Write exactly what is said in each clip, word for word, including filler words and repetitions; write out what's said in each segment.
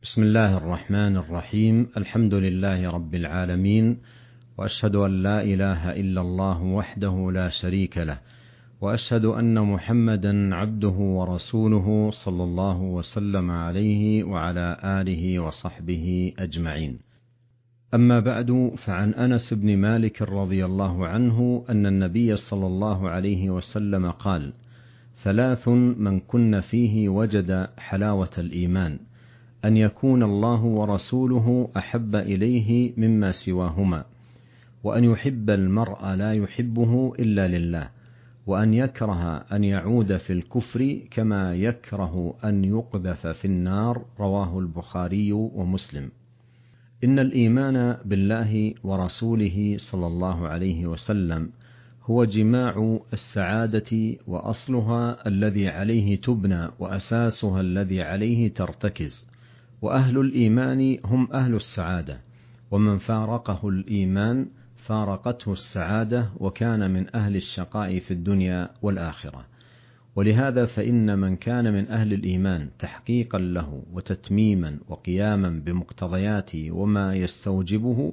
بسم الله الرحمن الرحيم. الحمد لله رب العالمين، وأشهد أن لا إله إلا الله وحده لا شريك له، وأشهد أن محمدا عبده ورسوله صلى الله وسلم عليه وعلى آله وصحبه أجمعين. أما بعد، فعن أنس بن مالك رضي الله عنه أن النبي صلى الله عليه وسلم قال: ثلاث من كن فيه وجد حلاوة الإيمان: أن يكون الله ورسوله أحب إليه مما سواهما، وأن يحب المرء لا يحبه إلا لله، وأن يكره أن يعود في الكفر كما يكره أن يقذف في النار. رواه البخاري ومسلم. إن الإيمان بالله ورسوله صلى الله عليه وسلم هو جماع السعادة وأصلها الذي عليه تبنى، وأساسها الذي عليه ترتكز. وأهل الإيمان هم أهل السعادة، ومن فارقه الإيمان فارقته السعادة، وكان من أهل الشقاء في الدنيا والآخرة. ولهذا فإن من كان من أهل الإيمان تحقيقا له وتتميما وقياما بمقتضياته وما يستوجبه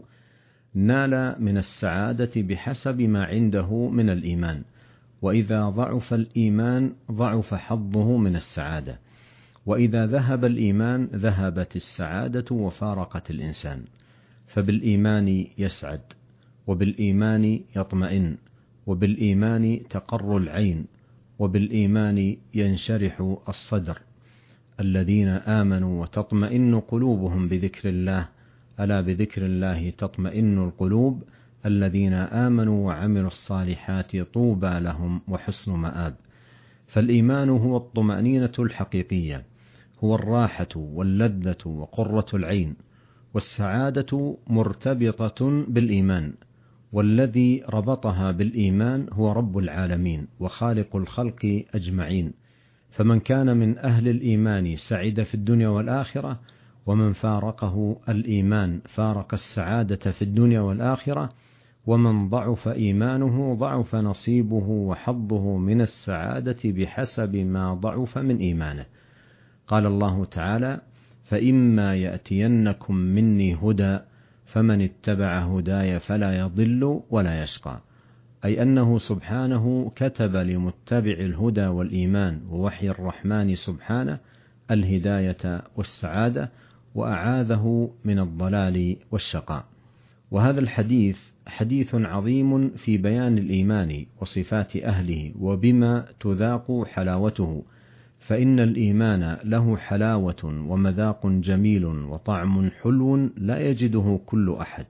نال من السعادة بحسب ما عنده من الإيمان. وإذا ضعف الإيمان ضعف حظه من السعادة، وإذا ذهب الإيمان ذهبت السعادة وفارقت الإنسان. فبالإيمان يسعد، وبالإيمان يطمئن، وبالإيمان تقر العين، وبالإيمان ينشرح الصدر. الذين آمنوا وتطمئن قلوبهم بذكر الله، ألا بذكر الله تطمئن القلوب. الذين آمنوا وعملوا الصالحات طوبى لهم وحسن مآب. فالإيمان هو الطمأنينة الحقيقية، هو الراحة واللذة وقرة العين. والسعادة مرتبطة بالإيمان، والذي ربطها بالإيمان هو رب العالمين وخالق الخلق أجمعين. فمن كان من أهل الإيمان سعد في الدنيا والآخرة، ومن فارقه الإيمان فارق السعادة في الدنيا والآخرة. ومن ضعف إيمانه ضعف نصيبه وحظه من السعادة بحسب ما ضعف من إيمانه. قال الله تعالى: فإما يأتينكم مني هدى فمن اتبع هداي فلا يضل ولا يشقى. أي أنه سبحانه كتب لمتبع الهدى والإيمان ووحي الرحمن سبحانه الهداية والسعادة، وأعاذه من الضلال والشقاء. وهذا الحديث حديث عظيم في بيان الإيمان وصفات أهله وبما تذاق حلاوته. فإن الإيمان له حلاوة ومذاق جميل وطعم حلو لا يجده كل أحد،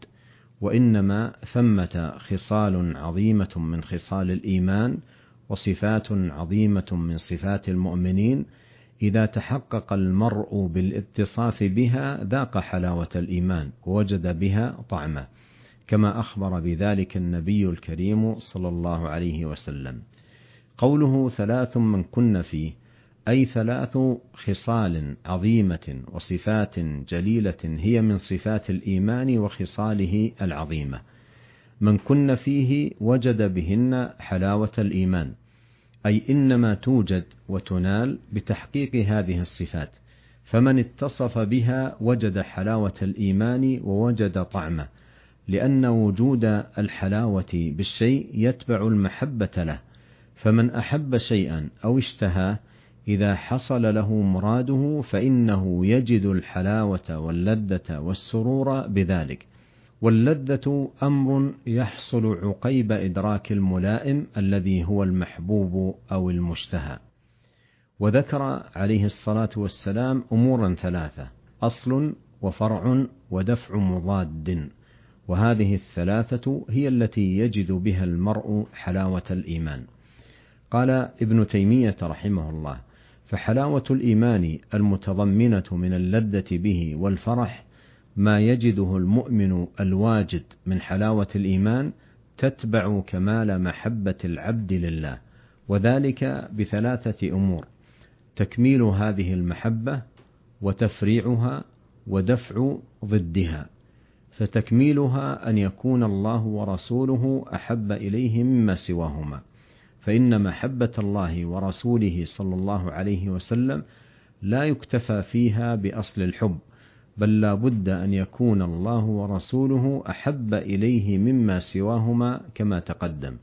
وإنما ثمة خصال عظيمة من خصال الإيمان وصفات عظيمة من صفات المؤمنين. إذا تحقق المرء بالاتصاف بها ذاق حلاوة الإيمان ووجد بها طعمه، كما أخبر بذلك النبي الكريم صلى الله عليه وسلم. قوله ثلاث من كن فيه، أي ثلاث خصال عظيمة وصفات جليلة هي من صفات الإيمان وخصاله العظيمة. من كن فيه وجد بهن حلاوة الإيمان، أي إنما توجد وتنال بتحقيق هذه الصفات. فمن اتصف بها وجد حلاوة الإيمان ووجد طعمه، لأن وجود الحلاوة بالشيء يتبع المحبة له. فمن أحب شيئا أو اشتهاه إذا حصل له مراده فإنه يجد الحلاوة واللذة والسرور بذلك. واللذة أمر يحصل عقيب إدراك الملائم الذي هو المحبوب أو المشتهى. وذكر عليه الصلاة والسلام أمورا ثلاثة: أصل وفرع ودفع مضاد. وهذه الثلاثة هي التي يجد بها المرء حلاوة الإيمان. قال ابن تيمية رحمه الله: فحلاوة الإيمان المتضمنة من اللذة به والفرح ما يجده المؤمن الواجد من حلاوة الإيمان تتبع كمال محبة العبد لله، وذلك بثلاثة أمور: تكميل هذه المحبة، وتفريعها، ودفع ضدها. فتكميلها أن يكون الله ورسوله أحب إليه مما سواهما، فإن محبة الله ورسوله صلى الله عليه وسلم لا يكتفى فيها بأصل الحب، بل لا بد أن يكون الله ورسوله أحب إليه مما سواهما كما تقدم.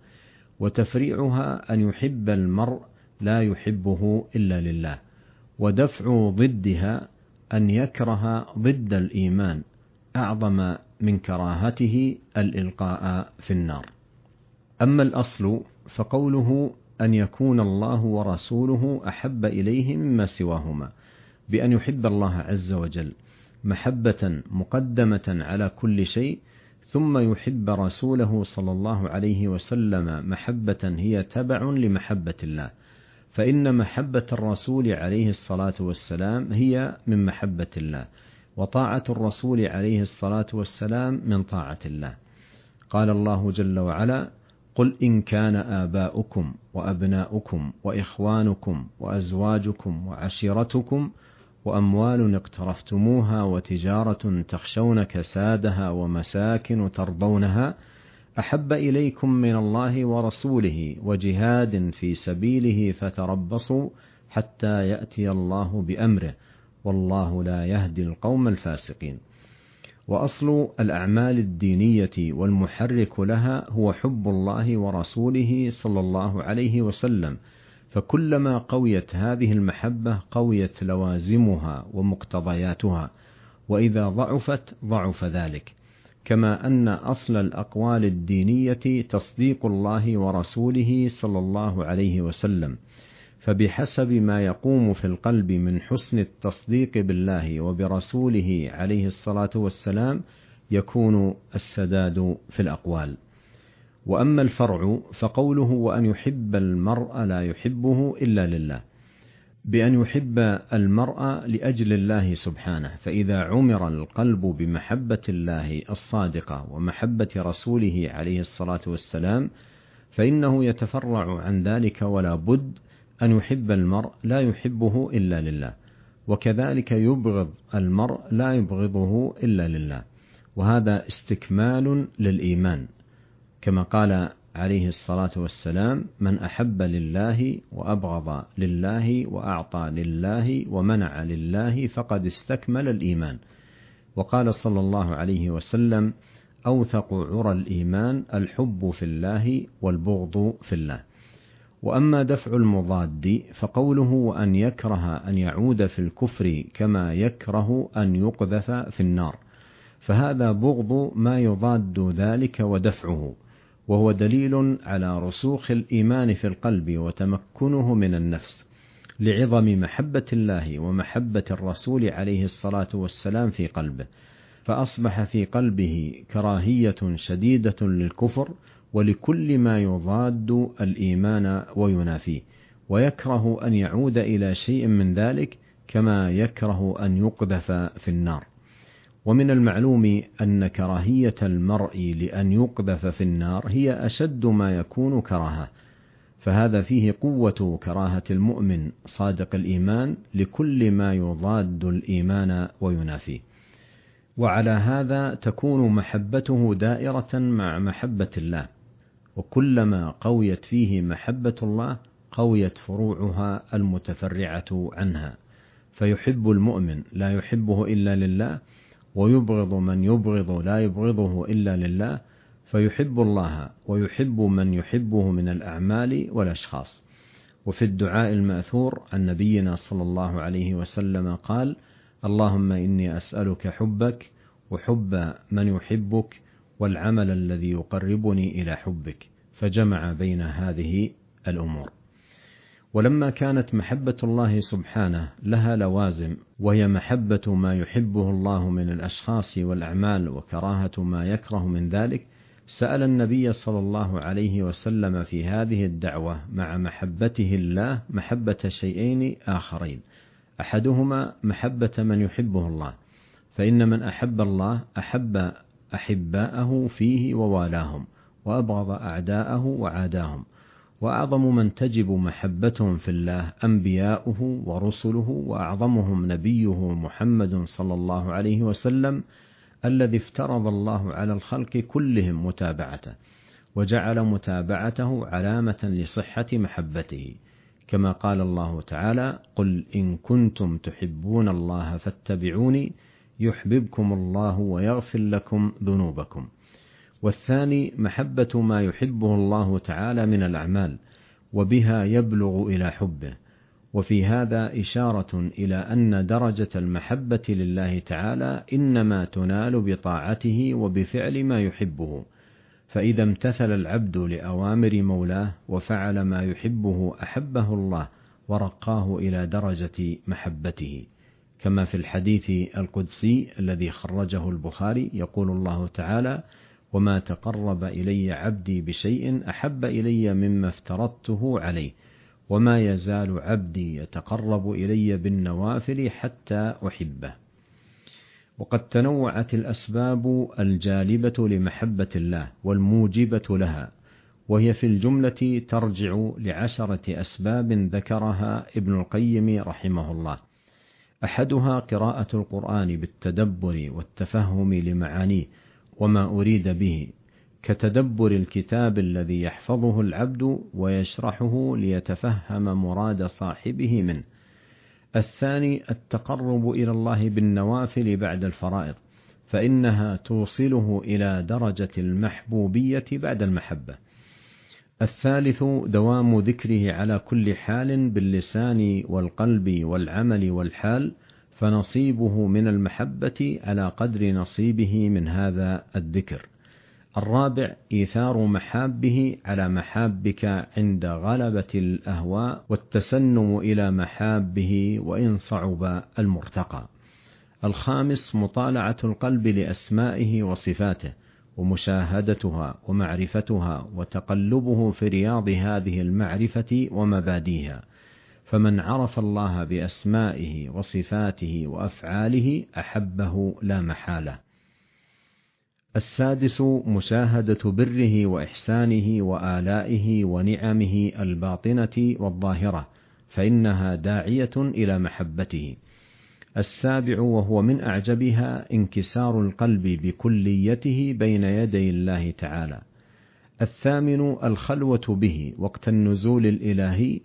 وتفريعها أن يحب المرء لا يحبه إلا لله. ودفع ضدها أن يكره ضد الإيمان أعظم من كراهته الإلقاء في النار. أما الأصل فقوله أن يكون الله ورسوله أحب إليه مما سواهما، بأن يحب الله عز وجل محبة مقدمة على كل شيء، ثم يحب رسوله صلى الله عليه وسلم محبة هي تبع لمحبة الله، فإن محبة الرسول عليه الصلاة والسلام هي من محبة الله، وطاعة الرسول عليه الصلاة والسلام من طاعة الله. قال الله جل وعلا: قل إن كان آباؤكم وأبناؤكم وإخوانكم وأزواجكم وعشيرتكم وأموال اقترفتموها وتجارة تخشون كسادها ومساكن ترضونها أحب إليكم من الله ورسوله وجهاد في سبيله فتربصوا حتى يأتي الله بأمره والله لا يهدي القوم الفاسقين. وأصل الأعمال الدينية والمحرك لها هو حب الله ورسوله صلى الله عليه وسلم، فكلما قويت هذه المحبة قويت لوازمها ومقتضياتها، وإذا ضعفت ضعف ذلك. كما أن أصل الأقوال الدينية تصديق الله ورسوله صلى الله عليه وسلم، فبحسب ما يقوم في القلب من حسن التصديق بالله وبرسوله عليه الصلاة والسلام يكون السداد في الأقوال. وأما الفرع فقوله وأن يحب المرء لا يحبه إلا لله، بأن يحب المرء لأجل الله سبحانه، فإذا عمر القلب بمحبة الله الصادقة ومحبة رسوله عليه الصلاة والسلام فإنه يتفرع عن ذلك ولا بد أن يحب المرء لا يحبه إلا لله، وكذلك يبغض المرء لا يبغضه إلا لله، وهذا استكمال للإيمان، كما قال عليه الصلاة والسلام: من أحب لله وأبغض لله وأعطى لله ومنع لله فقد استكمل الإيمان. وقال صلى الله عليه وسلم: أوثق عرى الإيمان الحب في الله والبغض في الله. وأما دفع المضاد فقوله وأن يكره أن يعود في الكفر كما يكره أن يقذف في النار، فهذا بغض ما يضاد ذلك ودفعه، وهو دليل على رسوخ الإيمان في القلب وتمكنه من النفس، لعظم محبة الله ومحبة الرسول عليه الصلاة والسلام في قلبه، فأصبح في قلبه كراهية شديدة للكفر ولكل ما يضاد الإيمان وينافيه، ويكره أن يعود إلى شيء من ذلك كما يكره أن يقذف في النار. ومن المعلوم أن كراهية المرء لأن يقذف في النار هي أشد ما يكون كراهة، فهذا فيه قوة كراهة المؤمن صادق الإيمان لكل ما يضاد الإيمان وينافيه. وعلى هذا تكون محبته دائرة مع محبة الله، وكلما قويت فيه محبة الله قويت فروعها المتفرعة عنها، فيحب المؤمن لا يحبه إلا لله، ويبغض من يبغض لا يبغضه إلا لله، فيحب الله ويحب من يحبه من الأعمال والأشخاص. وفي الدعاء المأثور عن نبينا صلى الله عليه وسلم قال: اللهم إني أسألك حبك وحب من يحبك والعمل الذي يقربني إلى حبك، فجمع بين هذه الأمور. ولما كانت محبة الله سبحانه لها لوازم، وهي محبة ما يحبه الله من الأشخاص والأعمال وكراهة ما يكره من ذلك، سأل النبي صلى الله عليه وسلم في هذه الدعوة مع محبته الله محبة شيئين آخرين، أحدهما محبة من يحبه الله، فإن من أحب الله أحب أحباءه فيه ووالاهم، وأبغض أعداءه وعاداهم. وأعظم من تجب محبتهم في الله أنبياؤه ورسله، وأعظمهم نبيه محمد صلى الله عليه وسلم الذي افترض الله على الخلق كلهم متابعته، وجعل متابعته علامة لصحة محبته، كما قال الله تعالى: قل إن كنتم تحبون الله فاتبعوني يحببكم الله ويغفر لكم ذنوبكم. والثاني محبة ما يحبه الله تعالى من الأعمال، وبها يبلغ إلى حبه. وفي هذا إشارة إلى أن درجة المحبة لله تعالى إنما تنال بطاعته وبفعل ما يحبه، فإذا امتثل العبد لأوامر مولاه وفعل ما يحبه أحبه الله ورقاه إلى درجة محبته، كما في الحديث القدسي الذي خرجه البخاري، يقول الله تعالى: وما تقرب إلي عبدي بشيء أحب إلي مما افترضته عليه، وما يزال عبدي يتقرب إلي بالنوافل حتى أحبه. وقد تنوعت الأسباب الجالبة لمحبة الله والموجبة لها، وهي في الجملة ترجع لعشرة أسباب ذكرها ابن القيم رحمه الله. أحدها قراءة القرآن بالتدبر والتفهم لمعانيه وما أريد به، كتدبر الكتاب الذي يحفظه العبد ويشرحه ليتفهم مراد صاحبه منه. الثاني التقرب إلى الله بالنوافل بعد الفرائض، فإنها توصله إلى درجة المحبوبية بعد المحبة. الثالث دوام ذكره على كل حال باللسان والقلب والعمل والحال، فنصيبه من المحبة على قدر نصيبه من هذا الذكر. الرابع إيثار محابه على محابك عند غلبة الأهواء، والتسنم إلى محابه وإن صعب المرتقى. الخامس مطالعة القلب لأسمائه وصفاته ومشاهدتها ومعرفتها وتقلبه في رياض هذه المعرفة ومباديها، فمن عرف الله بأسمائه وصفاته وأفعاله أحبه لا محالة. السادس مشاهدة بره وإحسانه وآلائه ونعمه الباطنة والظاهرة، فإنها داعية إلى محبته. السابع وهو من أعجبها انكسار القلب بكليته بين يدي الله تعالى. الثامن الخلوة به وقت النزول الإلهي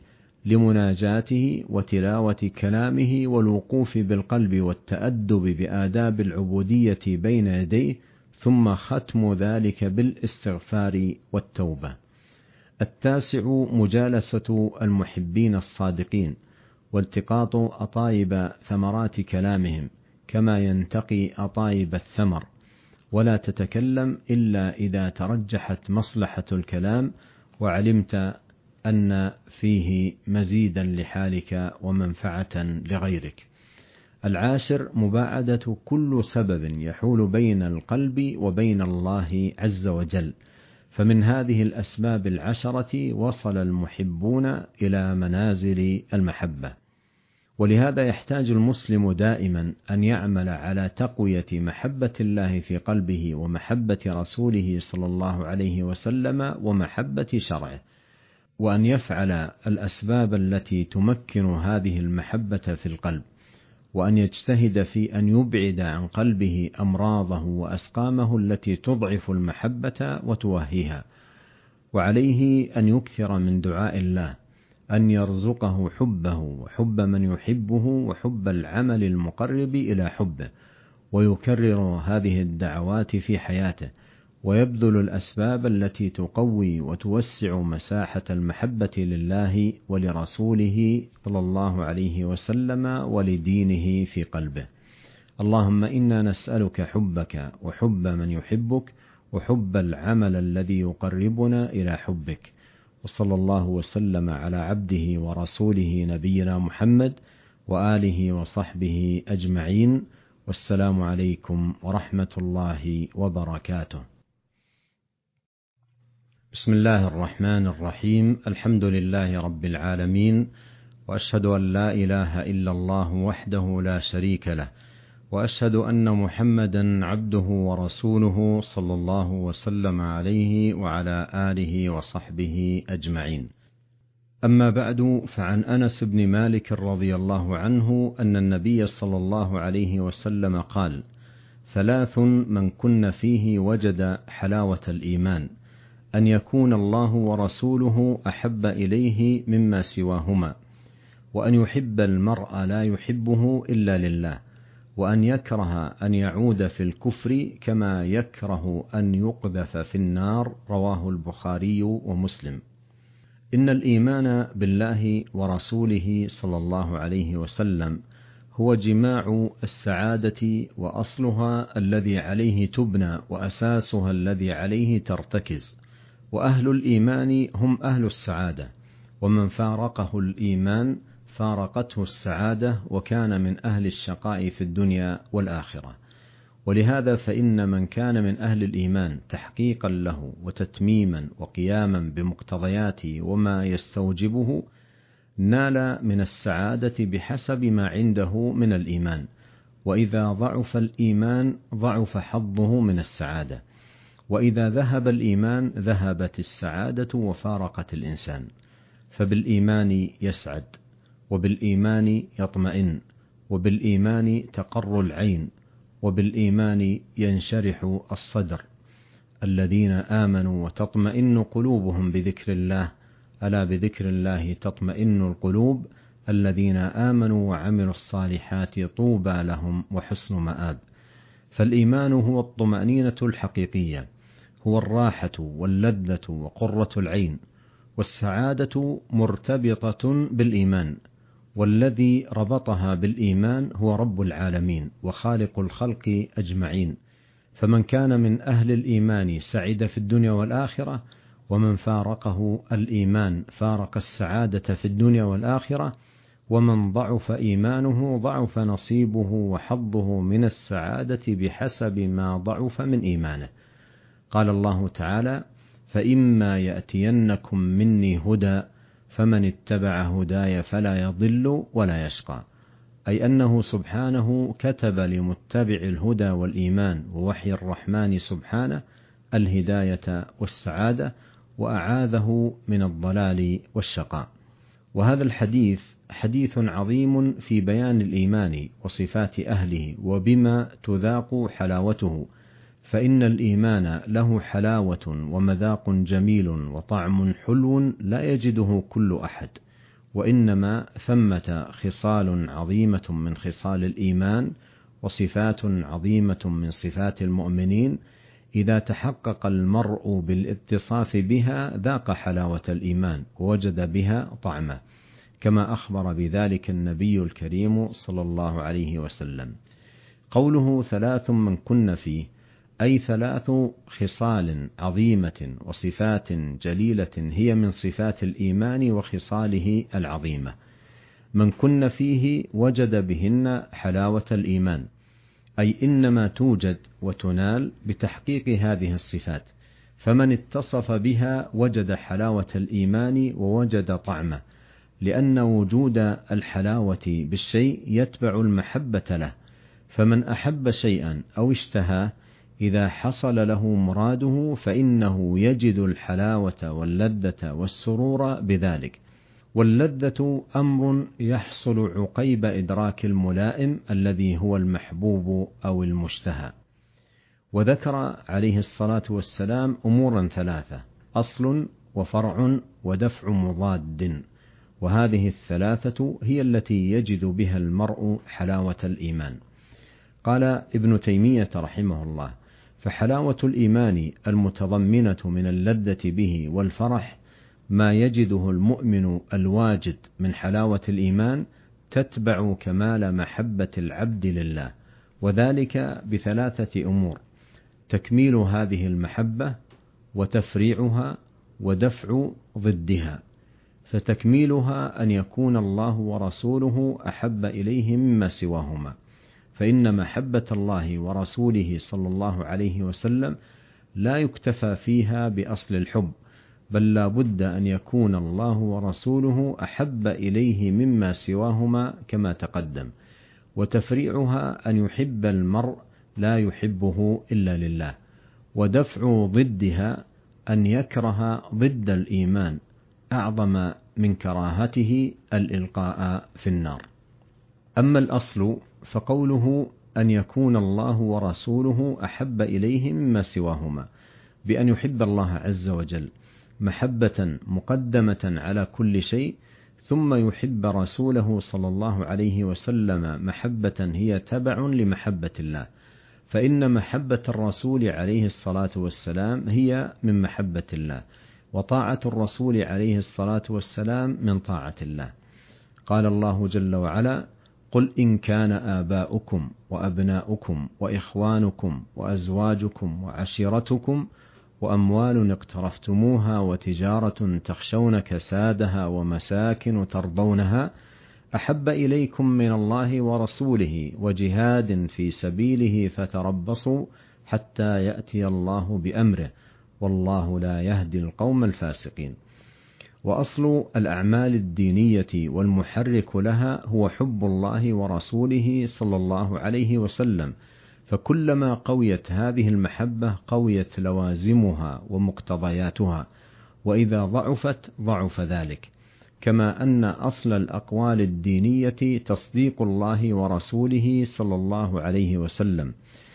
لمناجاته وتلاوة كلامه، والوقوف بالقلب والتأدب بآداب العبودية بين يديه، ثم ختم ذلك بالاستغفار والتوبة. التاسع مجالسة المحبين الصادقين والتقاط أطايب ثمرات كلامهم كما ينتقي أطايب الثمر، ولا تتكلم إلا إذا ترجحت مصلحة الكلام وعلمت أن فيه مزيدا لحالك ومنفعة لغيرك. العاشر مباعدة كل سبب يحول بين القلب وبين الله عز وجل، فمن هذه الأسباب العشرة وصل المحبون إلى منازل المحبة. ولهذا يحتاج المسلم دائما أن يعمل على تقوية محبة الله في قلبه ومحبة رسوله صلى الله عليه وسلم ومحبة شرعه، وأن يفعل الأسباب التي تمكن هذه المحبة في القلب، وأن يجتهد في أن يبعد عن قلبه أمراضه وأسقامه التي تضعف المحبة وتوهيها. وعليه أن يكثر من دعاء الله أن يرزقه حبه وحب من يحبه وحب العمل المقرب إلى حبه، ويكرر هذه الدعوات في حياته، ويبذل الأسباب التي تقوي وتوسع مساحة المحبة لله ولرسوله صلى الله عليه وسلم ولدينه في قلبه. اللهم إنا نسألك حبك وحب من يحبك وحب العمل الذي يقربنا إلى حبك. وصلى الله وسلم على عبده ورسوله نبينا محمد وآله وصحبه أجمعين، والسلام عليكم ورحمة الله وبركاته. بسم الله الرحمن الرحيم. الحمد لله رب العالمين، وأشهد أن لا إله إلا الله وحده لا شريك له، وأشهد أن محمدا عبده ورسوله صلى الله وسلم عليه وعلى آله وصحبه أجمعين. أما بعد، فعن أنس بن مالك رضي الله عنه أن النبي صلى الله عليه وسلم قال: ثلاث من كن فيه وجد حلاوة الإيمان: أن يكون الله ورسوله أحب إليه مما سواهما، وأن يحب المرء لا يحبه إلا لله، وأن يكره أن يعود في الكفر كما يكره أن يقذف في النار. رواه البخاري ومسلم. إن الإيمان بالله ورسوله صلى الله عليه وسلم هو جماع السعادة وأصلها الذي عليه تبنى وأساسها الذي عليه ترتكز، وأهل الإيمان هم أهل السعادة، ومن فارقه الإيمان فارقته السعادة وكان من أهل الشقاء في الدنيا والآخرة. ولهذا فإن من كان من أهل الإيمان تحقيقا له وتتميما وقياما بمقتضياته وما يستوجبه نال من السعادة بحسب ما عنده من الإيمان، وإذا ضعف الإيمان ضعف حظه من السعادة، وإذا ذهب الإيمان ذهبت السعادة وفارقت الإنسان. فبالإيمان يسعد، وبالإيمان يطمئن، وبالإيمان تقر العين، وبالإيمان ينشرح الصدر. الذين آمنوا وتطمئن قلوبهم بذكر الله، ألا بذكر الله تطمئن القلوب. الذين آمنوا وعملوا الصالحات طوبى لهم وحسن مآب. فالإيمان هو الطمأنينة الحقيقية، هو الراحة واللذة وقرة العين، والسعادة مرتبطة بالإيمان، والذي ربطها بالإيمان هو رب العالمين وخالق الخلق أجمعين. فمن كان من أهل الإيمان سعد في الدنيا والآخرة، ومن فارقه الإيمان فارق السعادة في الدنيا والآخرة، ومن ضعف إيمانه ضعف نصيبه وحظه من السعادة بحسب ما ضعف من إيمانه. قال الله تعالى: فإما يأتينكم مني هدى فمن اتبع هداي فلا يضل ولا يشقى، أي أنه سبحانه كتب لمتبع الهدى والإيمان ووحي الرحمن سبحانه الهداية والسعادة، وأعاذه من الضلال والشقاء. وهذا الحديث حديث عظيم في بيان الإيمان وصفات أهله وبما تذاق حلاوته، فإن الإيمان له حلاوة ومذاق جميل وطعم حلو لا يجده كل أحد، وإنما ثمة خصال عظيمة من خصال الإيمان وصفات عظيمة من صفات المؤمنين إذا تحقق المرء بالاتصاف بها ذاق حلاوة الإيمان ووجد بها طعمه، كما أخبر بذلك النبي الكريم صلى الله عليه وسلم. قوله ثلاث من كن فيه، أي ثلاث خصال عظيمة وصفات جليلة هي من صفات الإيمان وخصاله العظيمة، من كن فيه وجد بهن حلاوة الإيمان، أي إنما توجد وتنال بتحقيق هذه الصفات، فمن اتصف بها وجد حلاوة الإيمان ووجد طعمه، لأن وجود الحلاوة بالشيء يتبع المحبة له، فمن أحب شيئا أو اشتهاه إذا حصل له مراده فإنه يجد الحلاوة واللذة والسرور بذلك. واللذة أمر يحصل عقيب إدراك الملائم الذي هو المحبوب أو المشتهى. وذكر عليه الصلاة والسلام أمورا ثلاثة: أصل وفرع ودفع مضاد، وهذه الثلاثة هي التي يجد بها المرء حلاوة الإيمان. قال ابن تيمية رحمه الله: فحلاوة الإيمان المتضمنة من اللذة به والفرح ما يجده المؤمن الواجد من حلاوة الإيمان تتبع كمال محبة العبد لله، وذلك بثلاثة أمور: تكميل هذه المحبة، وتفريعها، ودفع ضدها. فتكميلها أن يكون الله ورسوله أحب إليه مما سواهما، فإن محبة الله ورسوله صلى الله عليه وسلم لا يكتفى فيها بأصل الحب، بل لا بد أن يكون الله ورسوله أحب إليه مما سواهما كما تقدم. وتفريعها أن يحب المرء لا يحبه إلا لله. ودفع ضدها أن يكره ضد الإيمان أعظم من كراهته الإلقاء في النار. أما الأصل فقوله أن يكون الله ورسوله أحب إليه مما سواهما، بأن يحب الله عز وجل محبة مقدمة على كل شيء، ثم يحب رسوله صلى الله عليه وسلم محبة هي تبع لمحبة الله، فإن محبة الرسول عليه الصلاة والسلام هي من محبة الله، وطاعة الرسول عليه الصلاة والسلام من طاعة الله. قال الله جل وعلا: قل إن كان آباؤكم وأبناؤكم وإخوانكم وأزواجكم وعشيرتكم وأموال اقترفتموها وتجارة تخشون كسادها ومساكن ترضونها أحب إليكم من الله ورسوله وجهاد في سبيله فتربصوا حتى يأتي الله بأمره والله لا يهدي القوم الفاسقين. وأصل الأعمال الدينية والمحرك لها هو حب الله ورسوله صلى الله عليه وسلم، فكلما قويت هذه المحبة قويت لوازمها ومقتضياتها، وإذا ضعفت ضعف ذلك. كما أن أصل الأقوال الدينية تصديق الله ورسوله صلى الله عليه وسلم،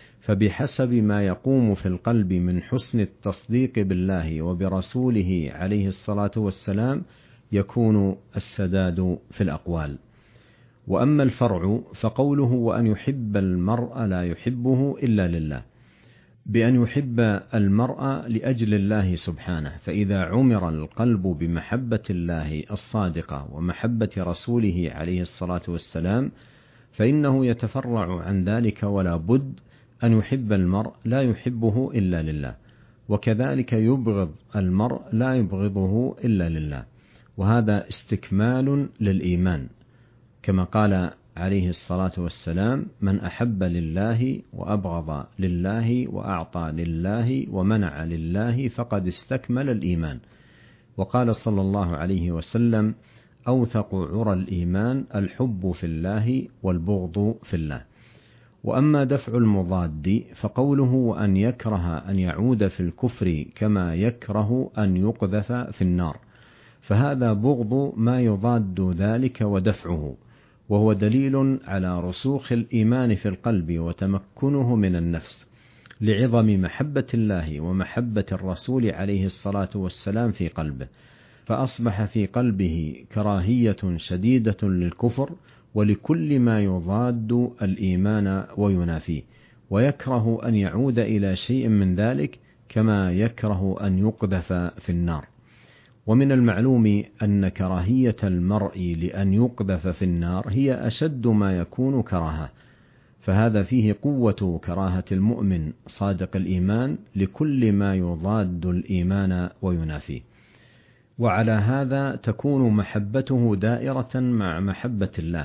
فبحسب ما يقوم في القلب من حسن التصديق بالله وبرسوله عليه الصلاة والسلام يكون السداد في الأقوال. وأما الفرع فقوله: وأن يحب المرء لا يحبه إلا لله، بأن يحب المرء لأجل الله سبحانه، فإذا عمر القلب بمحبة الله الصادقة ومحبة رسوله عليه الصلاة والسلام فإنه يتفرع عن ذلك ولا بد أن يحب المرء لا يحبه إلا لله، وكذلك يبغض المرء لا يبغضه إلا لله، وهذا استكمال للإيمان، كما قال عليه الصلاة والسلام: من أحب لله وأبغض لله وأعطى لله ومنع لله فقد استكمل الإيمان. وقال صلى الله عليه وسلم: أوثق عرى الإيمان الحب في الله والبغض في الله. وأما دفع المضاد فقوله: وأن يكره أن يعود في الكفر كما يكره أن يقذف في النار، فهذا بغض ما يضاد ذلك ودفعه، وهو دليل على رسوخ الإيمان في القلب وتمكنه من النفس، لعظم محبة الله ومحبة الرسول عليه الصلاة والسلام في قلبه، فأصبح في قلبه كراهية شديدة للكفر ولكل ما يضاد الإيمان وينافيه، ويكره أن يعود إلى شيء من ذلك كما يكره أن يقذف في النار. ومن المعلوم أن كراهية المرء لأن يقذف في النار هي أشد ما يكون كراهة، فهذا فيه قوة كراهة المؤمن صادق الإيمان لكل ما يضاد الإيمان وينافيه. وعلى هذا تكون محبته دائرة مع محبة الله،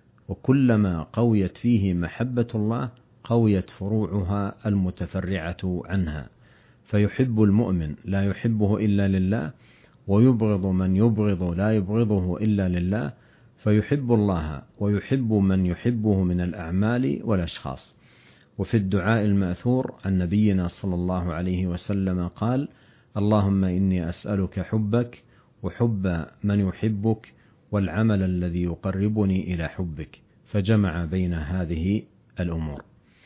وكلما قويت فيه محبة الله قويت فروعها المتفرعة عنها، فيحب المؤمن لا يحبه إلا لله، ويبغض من يبغض لا يبغضه إلا لله، فيحب الله ويحب من يحبه من الأعمال والأشخاص. وفي الدعاء المأثور عن نبينا صلى الله عليه وسلم قال: اللهم إني أسألك حبك وحب من يحبك والعمل الذي يقربني إلى حبك، فجمع بين هذه الأمور.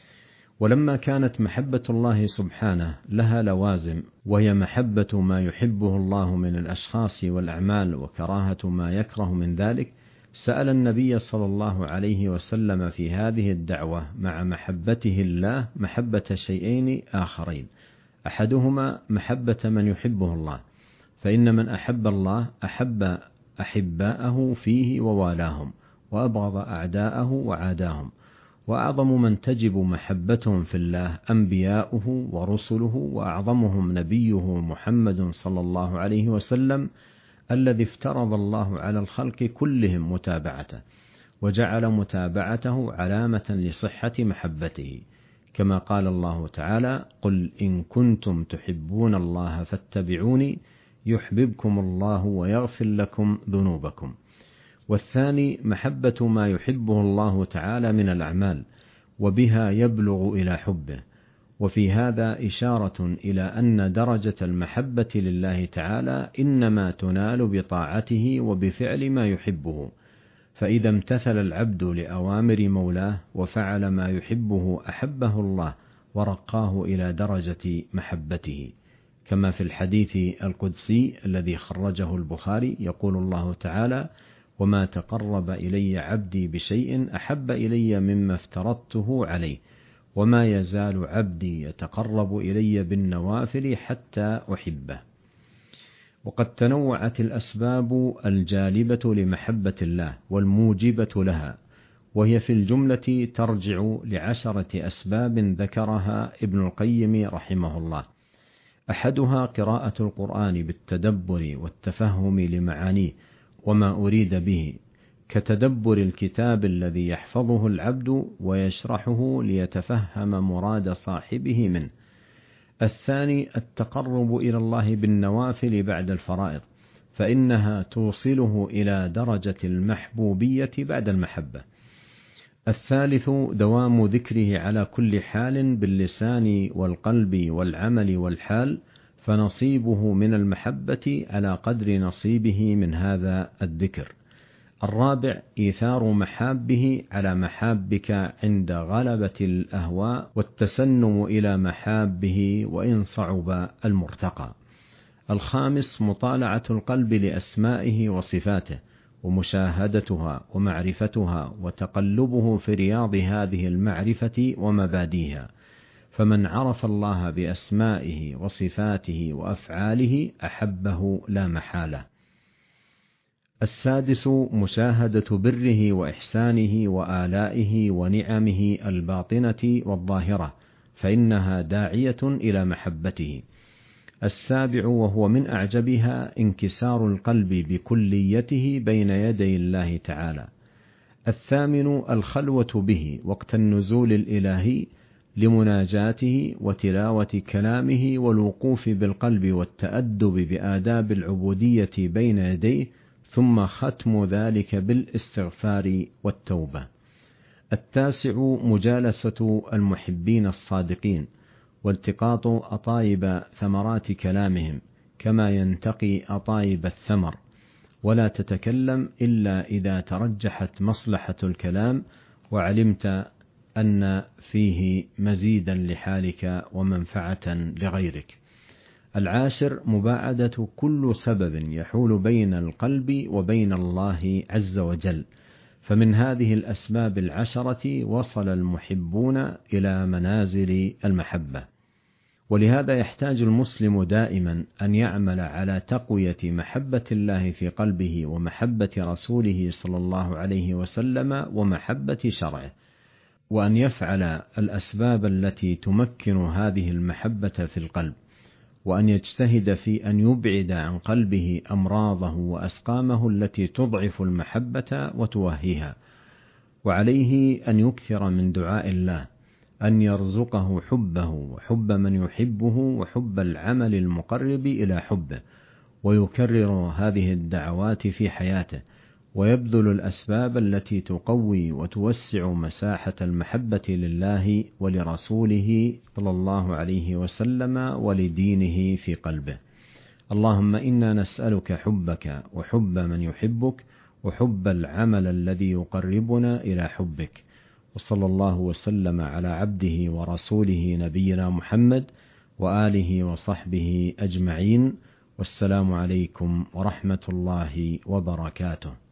ولما كانت محبة الله سبحانه لها لوازم، وهي محبة ما يحبه الله من الأشخاص والأعمال وكراهة ما يكره من ذلك، سأل النبي صلى الله عليه وسلم في هذه الدعوة مع محبته الله محبة شيئين آخرين: أحدهما محبة من يحبه الله، فإن من أحب الله أحب أحباءه فيه ووالاهم، وأبغض أعداءه وعاداهم. وأعظم من تجب محبتهم في الله أنبياؤه ورسله، وأعظمهم نبيه محمد صلى الله عليه وسلم الذي افترض الله على الخلق كلهم متابعته، وجعل متابعته علامة لصحة محبته، كما قال الله تعالى: قل إن كنتم تحبون الله فاتبعوني يحببكم الله ويغفر لكم ذنوبكم. والثاني محبة ما يحبه الله تعالى من الأعمال، وبها يبلغ إلى حبه. وفي هذا إشارة إلى أن درجة المحبة لله تعالى إنما تنال بطاعته وبفعل ما يحبه، فإذا امتثل العبد لأوامر مولاه وفعل ما يحبه أحبه الله ورقاه إلى درجة محبته، كما في الحديث القدسي الذي خرجه البخاري يقول الله تعالى: وما تقرب إلي عبدي بشيء أحب إلي مما افترضته عليه، وما يزال عبدي يتقرب إلي بالنوافل حتى أحبه. وقد تنوعت الأسباب الجالبة لمحبة الله والموجبة لها، وهي في الجملة ترجع لعشرة أسباب ذكرها ابن القيم رحمه الله. أحدها قراءة القرآن بالتدبر والتفهم لمعانيه وما أريد به، كتدبر الكتاب الذي يحفظه العبد ويشرحه ليتفهم مراد صاحبه منه. الثاني التقرب إلى الله بالنوافل بعد الفرائض، فإنها توصله إلى درجة المحبوبية بعد المحبة. الثالث دوام ذكره على كل حال باللسان والقلب والعمل والحال، فنصيبه من المحبة على قدر نصيبه من هذا الذكر. الرابع إيثار محابه على محابك عند غلبة الأهواء، والتسنم إلى محابه وإن صعب المرتقى. الخامس مطالعة القلب لأسمائه وصفاته ومشاهدتها ومعرفتها، وتقلبه في رياض هذه المعرفة ومباديها، فمن عرف الله بأسمائه وصفاته وأفعاله أحبه لا محالة. السادس مشاهدة بره وإحسانه وآلائه ونعمه الباطنة والظاهرة، فإنها داعية إلى محبته. السابع وهو من أعجبها انكسار القلب بكليته بين يدي الله تعالى. الثامن الخلوة به وقت النزول الإلهي لمناجاته وتلاوة كلامه، والوقوف بالقلب والتأدب بآداب العبودية بين يديه، ثم ختم ذلك بالاستغفار والتوبة. التاسع مجالسة المحبين الصادقين والتقاط أطايب ثمرات كلامهم كما ينتقي أطايب الثمر، ولا تتكلم إلا إذا ترجحت مصلحة الكلام وعلمت أن فيه مزيدا لحالك ومنفعة لغيرك. العاشر مباعدة كل سبب يحول بين القلب وبين الله عز وجل، فمن هذه الأسباب العشرة وصل المحبون إلى منازل المحبة. ولهذا يحتاج المسلم دائما أن يعمل على تقوية محبة الله في قلبه ومحبة رسوله صلى الله عليه وسلم ومحبة شرعه، وأن يفعل الأسباب التي تمكن هذه المحبة في القلب، وأن يجتهد في أن يبعد عن قلبه أمراضه وأسقامه التي تضعف المحبة وتوهيها. وعليه أن يكثر من دعاء الله أن يرزقه حبه وحب من يحبه وحب العمل المقرب إلى حبه، ويكرر هذه الدعوات في حياته، ويبذل الأسباب التي تقوي وتوسع مساحة المحبة لله ولرسوله صلى الله عليه وسلم ولدينه في قلبه. اللهم إنا نسألك حبك وحب من يحبك وحب العمل الذي يقربنا إلى حبك. وصلى الله وسلم على عبده ورسوله نبينا محمد وآله وصحبه أجمعين، والسلام عليكم ورحمة الله وبركاته.